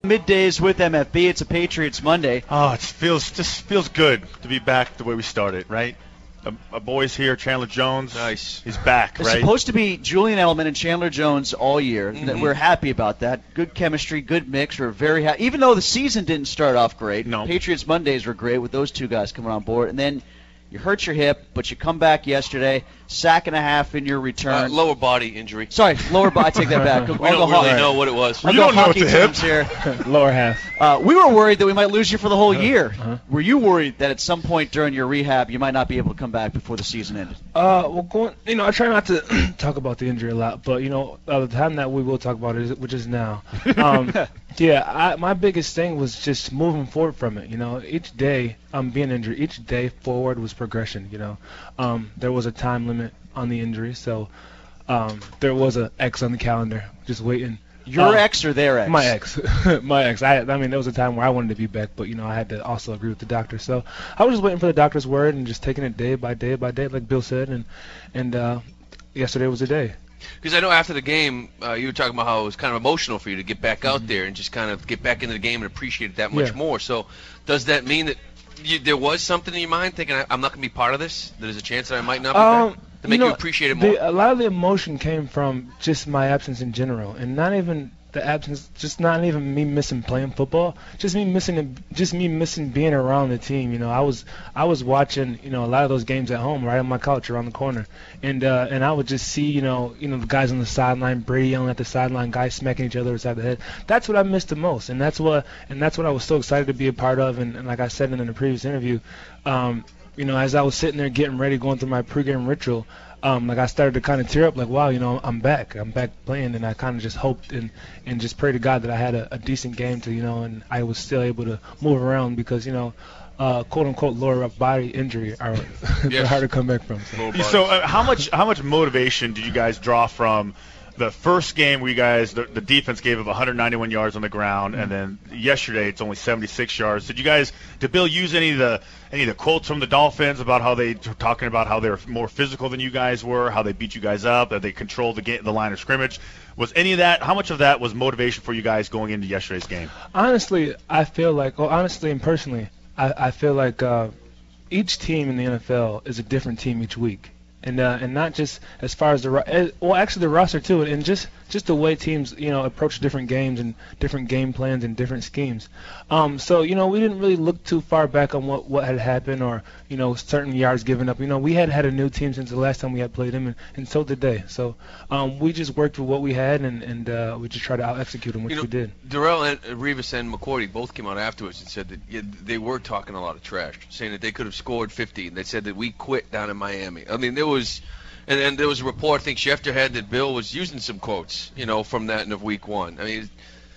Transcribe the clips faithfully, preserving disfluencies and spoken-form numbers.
Middays with M F B. It's a Patriots Monday. Oh, it feels just feels good to be back the way we started, right? A, a boy's here, Chandler Jones. Nice. He's back, It's right? supposed to be Julian Edelman and Chandler Jones all year. Mm-hmm. We're happy about that. Good chemistry, good mix. We're very happy. Even though the season didn't start off great, no. Patriots Mondays were great with those two guys coming on board. And then you hurt your hip, but you come back yesterday, sack and a half in your return. Uh, lower body injury. Sorry, lower body. I take that back. We don't really know what it was. I'll You go don't know hockey it's a hip. terms here. Lower half. Uh, we were worried that we might lose you for the whole year. Uh-huh. Were you worried that at some point during your rehab you might not be able to come back before the season ended? Uh, well, going, you know, I try not to talk about the injury a lot, but you know, uh, the time that we will talk about it, which is now. Um, yeah, I, my biggest thing was just moving forward from it. You know, each day I'm um, being injured. Each day forward was progression. You know, um, there was a time limit on the injury, so um, there was a X on the calendar, just waiting. Your Uh, ex or their ex? My ex, my ex. I, I mean, there was a time where I wanted to be back, but you know, I had to also agree with the doctor. So I was just waiting for the doctor's word and just taking it day by day by day, like Bill said. And and uh, yesterday was the day. Because I know after the game, uh, you were talking about how it was kind of emotional for you to get back out there and just kind of get back into the game and appreciate it that much Yeah. more. So does that mean that you, there was something in your mind thinking, I, I'm not going to be part of this? That there's a chance that I might not be Um, back? To make you, you, know, appreciate it more? The, a lot of the emotion came from just my absence in general, and not even the absence, just not even me missing playing football, just me missing, just me missing being around the team. You know, I was, I was watching, you know, a lot of those games at home, right on my couch around the corner, and uh, and I would just see, you know, you know, the guys on the sideline, Brady yelling at the sideline, guys smacking each other inside the head. That's what I missed the most, and that's what, and that's what I was so excited to be a part of. And, and like I said in the previous interview, um, you know, as I was sitting there getting ready, going through my pregame ritual. Um, like I started to kind of tear up, like, wow, you know, I'm back, I'm back playing, and I kind of just hoped and, and just prayed to God that I had a, a decent game to, you know, and I was still able to move around because, you know, uh, quote unquote lower body injury are they're Yes. hard to come back from. So. So uh, how much how much motivation did you guys draw from the first game where you guys, the, the defense gave up one hundred ninety-one yards on the ground, and then yesterday it's only seventy-six yards. Did you guys, did Bill use any of the any of the quotes from the Dolphins about how they were talking about how they were more physical than you guys were, how they beat you guys up, that they controlled the game, the line of scrimmage? Was any of that, how much of that was motivation for you guys going into yesterday's game? Honestly, I feel like, well, honestly and personally, I, I feel like uh, each team in the N F L is a different team each week. And uh, and not just as far as the ro- uh, well, actually the roster too, and just just the way teams you know approach different games and different game plans and different schemes. Um, so you know we didn't really look too far back on what, what had happened or you know certain yards given up. You know we had had a new team since the last time we had played them, and, and so did they. So um, we just worked with what we had, and and uh, we just tried to out execute them, which you know, we did. Darrell and uh, Revis and McCourty both came out afterwards and said that yeah, they were talking a lot of trash, saying that they could have scored fifty, and they said that we quit down in Miami. I mean there was. And then there was a report, I think Schefter had, that Bill was using some quotes, you know, from that in of week one. I mean,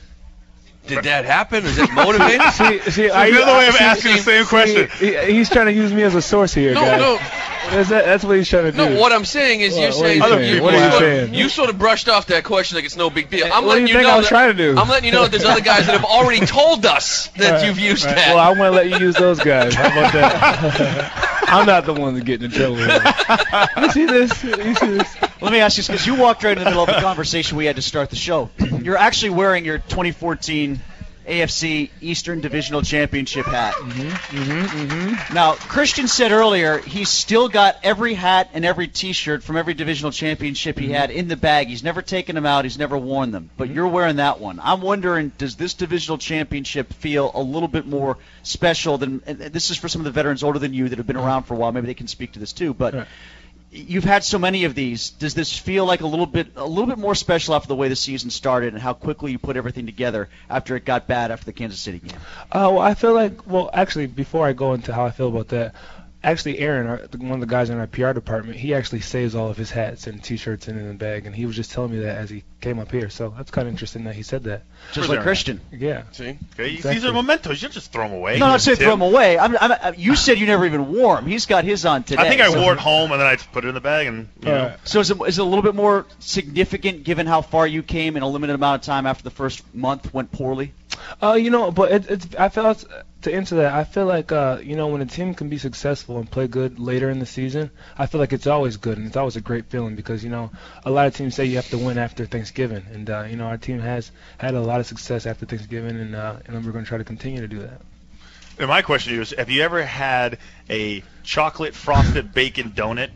did that happen? Is that motivating? see, see, So are you, another way of see, asking the same see, question. he- he's trying to use me as a source here, no, guys. no. That's, that's what he's trying to do. No, what I'm saying is What- you're what are saying, you other saying? people, What are you you, sort, saying? you sort of brushed off that question like it's no big deal. I'm What do letting you think know I was that, trying to do? I'm letting you know that there's other guys that have already told us that Right, you've used right. that. Well, I'm going to let you use those guys. How about that? I'm not the one that's getting in trouble here. You see this? You see this? Let me ask you, because you walked right in the middle of the conversation we had to start the show. You're actually wearing your twenty fourteen A F C Eastern Divisional Championship hat. Mm-hmm, mm-hmm, mm-hmm. Now, Christian said earlier he's still got every hat and every T-shirt from every divisional championship he had in the bag. He's never taken them out. He's never worn them. But you're wearing that one. I'm wondering, does this divisional championship feel a little bit more special than – and this is for some of the veterans older than you that have been around for a while. Maybe they can speak to this too. But Right. you've had so many of these. Does this feel like a little bit a little bit more special after the way the season started and how quickly you put everything together after it got bad after the Kansas City game? Uh, well, I feel like, well, actually, before I go into how I feel about that, actually, Aaron, our, one of the guys in our P R department, he actually saves all of his hats and T-shirts in the bag, and he was just telling me that as he came up here. So that's kind of interesting that he said that. Just Where's like Aaron? Christian. Yeah. See? Okay, Exactly. these are mementos. You just throw them away. No, I'm not saying Tim. throw them away. I'm, I'm, I'm, you said you never even wore them. He's got his on today. I think I so, wore it home and then I just put it in the bag and you know. Uh, So is it, is it a little bit more significant given how far you came in a limited amount of time after the first month went poorly? Uh, you know, but it, it's I felt to answer that, I feel like uh, you know when a team can be successful and play good later in the season, I feel like it's always good and it's always a great feeling because you know a lot of teams say you have to win after Thanksgiving, and uh, you know our team has had a lot of success after Thanksgiving, and uh, and we're going to try to continue to do that. And my question to you is: have you ever had a chocolate frosted bacon donut?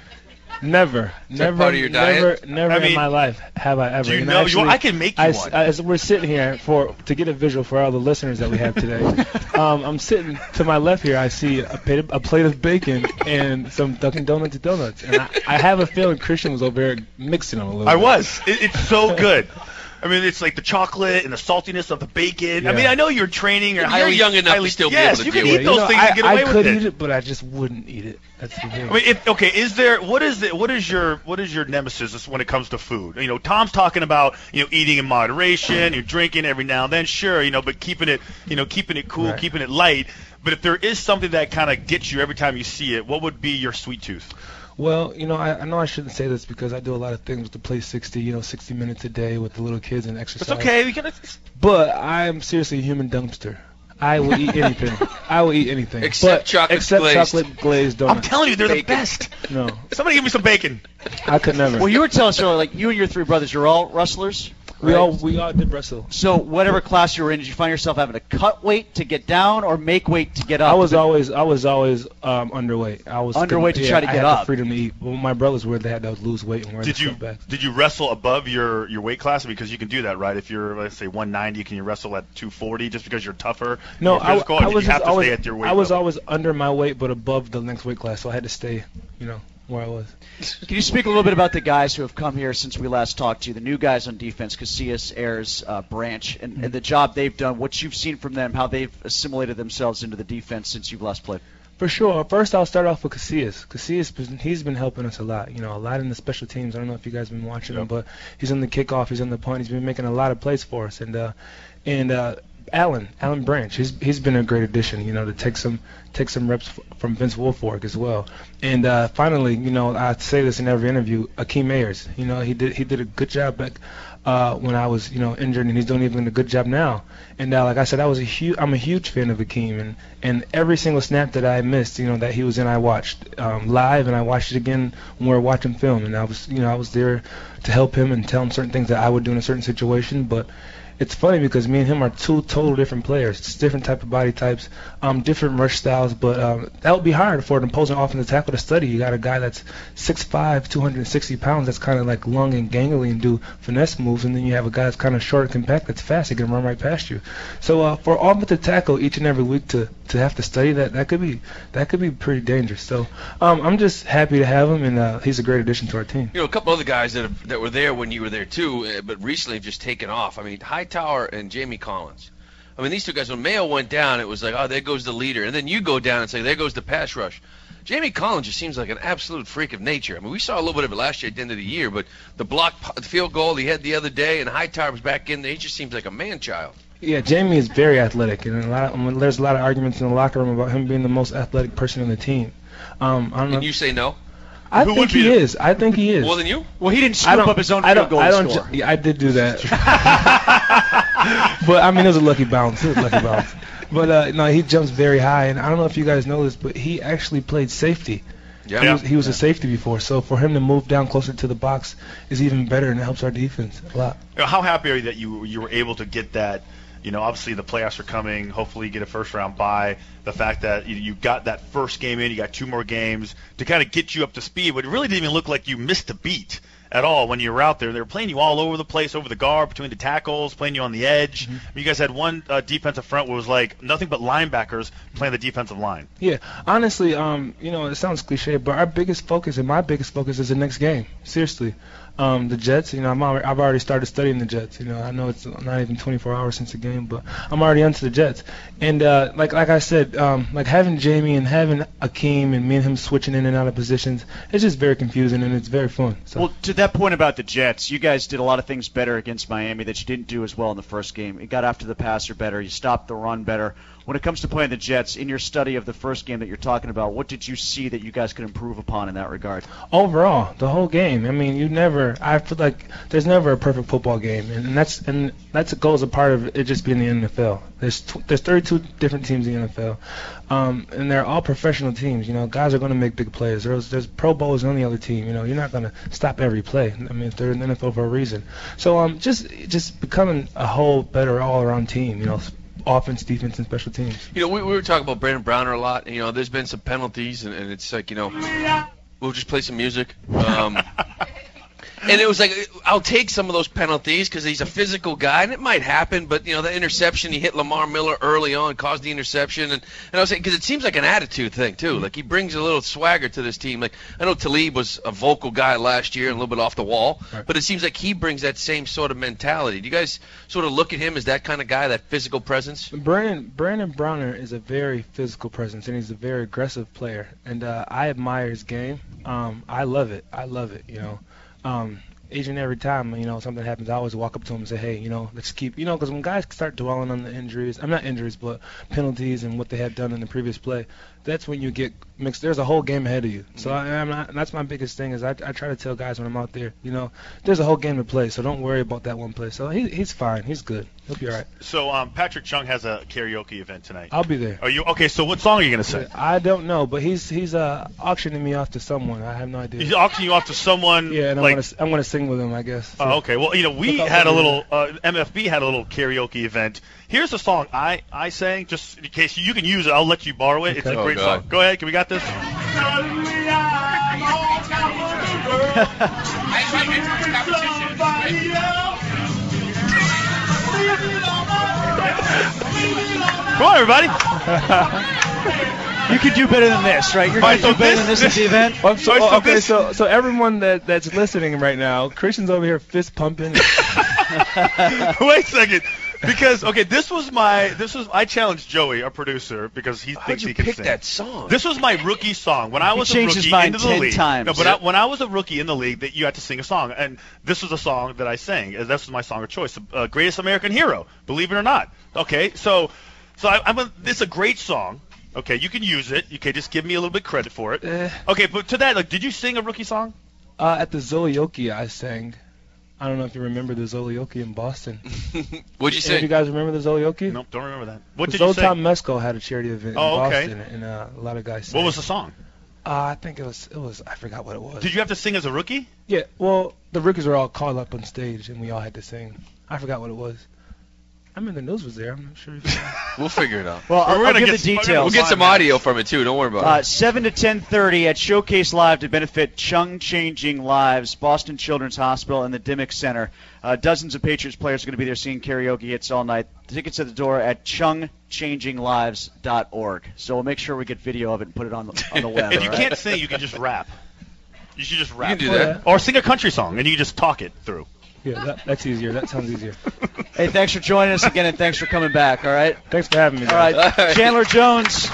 Never, Is that never, part of your never, diet? never I in mean, my life have I ever. Do you And know? actually, you, I can make you I, one. As we're sitting here for to get a visual for all the listeners that we have today, um, I'm sitting to my left here. I see a plate, a plate of bacon and some Dunkin' Donuts donuts, and I, I have a feeling Christian was over there mixing them a little. I bit. was. It, it's so good. I mean, it's like the chocolate and the saltiness of the bacon. Yeah. I mean, I know you're training or You're highly, young enough to highly, still be yes, able to you deal can with eat it. those You know, things I, and get I away could with it. eat it, but I just wouldn't eat it. That's the thing. I mean, if, okay, is there what is the, what is your what is your nemesis when it comes to food? You know, Tom's talking about you know eating in moderation, you're drinking every now and then, sure, you know, but keeping it you know keeping it cool, Right. keeping it light. But if there is something that kind of gets you every time you see it, what would be your sweet tooth? Well, you know, I, I know I shouldn't say this because I do a lot of things with the Play sixty, you know, sixty minutes a day with the little kids and exercise. It's okay. We can. But I'm seriously a human dumpster. I will eat anything. I will eat anything. Except but, chocolate except glazed. chocolate glazed donuts. I'm telling you, they're the Bacon. best. No, Somebody give me some bacon. I could never. Well, you were telling us earlier, like you and your three brothers, you're all wrestlers. we right? all we all did wrestle. So whatever class you were in, did you find yourself having to cut weight to get down or make weight to get up? I was always I was always um, underweight. I was Underweight to yeah, try to I get had up. the freedom to eat. Well, my brothers were they had to lose weight and wear Did the you cutbacks. did you wrestle above your, your weight class? Because you can do that, right? If you're let's say one ninety, can you wrestle at two forty just because you're tougher? No, more I, physical, I or did was you have just to always stay at your weight I was level? always under my weight but above the next weight class, so I had to stay, you know, where I was. Can you speak a little bit about the guys who have come here since we last talked to you, the new guys on defense, Casillas, Ayers, uh, Branch, and, and the job they've done, what you've seen from them, how they've assimilated themselves into the defense since you've last played? For sure. First, I'll start off with Casillas. Casillas, he's been helping us a lot. You know, a lot in the special teams. I don't know if you guys have been watching Yep. him, but he's on the kickoff. He's on the punt. He's been making a lot of plays for us. And uh, and uh, Alan, Alan Branch, he's he's been a great addition. You know, to take some take some reps f- from Vince Wilfork as well. And uh, finally, you know, I say this in every interview, Akeem Ayers. You know, he did he did a good job back uh, when I was you know injured, and he's doing even a good job now. And uh, like I said, I was a huge I'm a huge fan of Akeem, and and every single snap that I missed, you know, that he was in, I watched um, live, and I watched it again when we were watching film, and I was you know I was there to help him and tell him certain things that I would do in a certain situation, but. It's funny because me and him are two total different players. It's different type of body types, um, different rush styles, but um, that would be hard for an opposing offensive tackle to study. You got a guy that's six five, two hundred sixty pounds that's kind of like lung and gangly and do finesse moves, and then you have a guy that's kind of short and compact that's fast. He can run right past you. So uh, for an offensive tackle each and every week to, to have to study that, that could be that could be pretty dangerous. So um, I'm just happy to have him, and uh, he's a great addition to our team. You know, a couple other guys that have, that were there when you were there too, uh, but recently have just taken off. I mean, Hightower and Jamie Collins. I mean, these two guys, when Mayo went down, it was like, oh, there goes the leader. And then you go down and say, there goes the pass rush. Jamie Collins just seems like an absolute freak of nature. I mean, we saw a little bit of it last year at the end of the year, but the block the field goal he had the other day, and Hightower was back in there. He just seems like a man-child. Yeah, Jamie is very athletic, and a lot of, I mean, there's a lot of arguments in the locker room about him being the most athletic person on the team. Um, I don't know. And you say no? I Who think would be he the- is. I think he is. More than you? Well, he didn't I scoop don't, up his own I field don't, goal I to don't score. ju- yeah, I did do that. But I mean, it was a lucky bounce. It was a lucky bounce. But uh, no, he jumps very high, and I don't know if you guys know this, but he actually played safety. Yeah. He was, he was a safety before, so for him to move down closer to the box is even better, and it helps our defense a lot. You know, how happy are you that you you were able to get that? You know, obviously the playoffs are coming. Hopefully, you get a first round bye. The fact that you, you got that first game in, you got two more games to kind of get you up to speed. But it really didn't even look like you missed a beat at all when you were out there. They were playing you all over the place, over the guard, between the tackles, playing you on the edge. Mm-hmm. You guys had one uh, defensive front where it was like nothing but linebackers playing the defensive line. Yeah, honestly, um, you know, it sounds cliche, but our biggest focus and my biggest focus is the next game. Seriously, um, the Jets. You know, I'm already, I've already started studying the Jets. You know, I know it's not even twenty-four hours since the game, but I'm already onto the Jets. And uh, like like I said, um, like having Jamie and having Akeem and me and him switching in and out of positions, it's just very confusing and it's very fun. So. Well, to that point about the Jets, you guys did a lot of things better against Miami that you didn't do as well in the first game. You got after the passer better. You stopped the run better. when it comes to playing the Jets, in your study of the first game that you're talking about, what did you see that you guys could improve upon in that regard? Overall, the whole game. I mean, you never. I feel like there's never a perfect football game, and that's and that's a goal as a part of it just being the N F L. There's tw- there's thirty-two different teams in the N F L, um, and they're all professional teams. You know, guys are going to make big plays. There's there's Pro Bowls on the other team. You know, you're not going to stop every play. I mean, they're in the N F L for a reason. So um, just just becoming a whole better all-around team. You know. Offense, defense, and special teams. You know, we, we were talking about Brandon Browner a lot. And, you know, there's been some penalties, and, and it's like, you know, we'll just play some music. Um, and it was like, I'll take some of those penalties because he's a physical guy, and it might happen. But, you know, the interception, he hit Lamar Miller early on, caused the interception. And, and I was saying, because it seems like an attitude thing, too. Like, he brings a little swagger to this team. Like, I know Talib was a vocal guy last year and a little bit off the wall. Right. But it seems like he brings that same sort of mentality. Do you guys sort of look at him as that kind of guy, that physical presence? Brandon, Brandon Browner is a very physical presence, and he's a very aggressive player. And uh, I admire his game. Um, I love it. I love it, you know. Um, each and every time, you know, something happens, I always walk up to him and say, hey, you know, let's keep, you know, because when guys start dwelling on the injuries, I'm not injuries, but penalties and what they have done in the previous play, that's when you get mixed. There's a whole game ahead of you. So I, I'm not, and that's my biggest thing is I, I try to tell guys when I'm out there, you know, there's a whole game to play, so don't worry about that one play. So he, he's fine. He's good. He'll be all right. So um, Patrick Chung has a karaoke event tonight. I'll be there. Are you okay? So what song are you gonna sing? I don't know, but he's he's uh, auctioning me off to someone. I have no idea. He's auctioning you off to someone. Yeah, and like, I'm gonna I'm gonna sing with him, I guess. So. Oh, okay. Well, you know, we had a little uh, M F B had a little karaoke event. Here's a song I I sang, just in case you can use it. I'll let you borrow it. Okay. It's a Oh, great God. song. Go ahead. Can we got this? Come on, everybody. You could do better than this, right? You're All going right, to do so better this- than this at the event? Well, so, All right, so okay, this- so so everyone that that's listening right now, Christian's over here fist pumping. Wait a second. Because okay, this was my this was I challenged Joey, our producer, because he How'd thinks you he can pick sing. that song? This was my rookie song when I was a changed his rookie mind into the ten league. times. No, but Yep. I, when I was a rookie in the league, that you had to sing a song, and this was a song that I sang. and This was my song of choice, uh, "Greatest American Hero." Believe it or not. Okay, so so I, I'm a, this is a great song. Okay, you can use it. Okay, just give me a little bit credit for it. Eh. Okay, but to that, like, did you sing a rookie song? Uh, at the Zolioki, I sang. I don't know if you remember the Zolioki in Boston. What'd you Any of you say? guys remember the Zolioki? Nope, don't remember that. What did Zoltan you sing? Mesco had a charity event Oh, in okay. Boston, and uh, a lot of guys sang. What was the song? Uh, I think it was it was I forgot what it was. Did you have to sing as a rookie? Yeah, well, the rookies were all called up on stage, and we all had to sing. I forgot what it was. I mean, the news was there. I'm not sure if you We'll figure it out. Well, I'll, We're I'll gonna give get- the we're gonna- details. We'll get some Fine, man. audio from it, too. Don't worry about Uh, it. seven to ten thirty at Showcase Live to benefit Chung Changing Lives, Boston Children's Hospital, and the Dimmick Center. Uh, dozens of Patriots players are going to be there singing karaoke hits all night. Tickets at the door at chung changing lives dot org. So we'll make sure we get video of it and put it on the, on the web. If you all right? can't sing, you can just rap. You should just rap. You can do Oh, that. yeah. Or sing a country song, and you can just talk it through. Yeah, that, that's easier. That sounds easier. Hey, thanks for joining us again, and thanks for coming back, all right? Thanks for having me. All guys. right, Chandler Jones.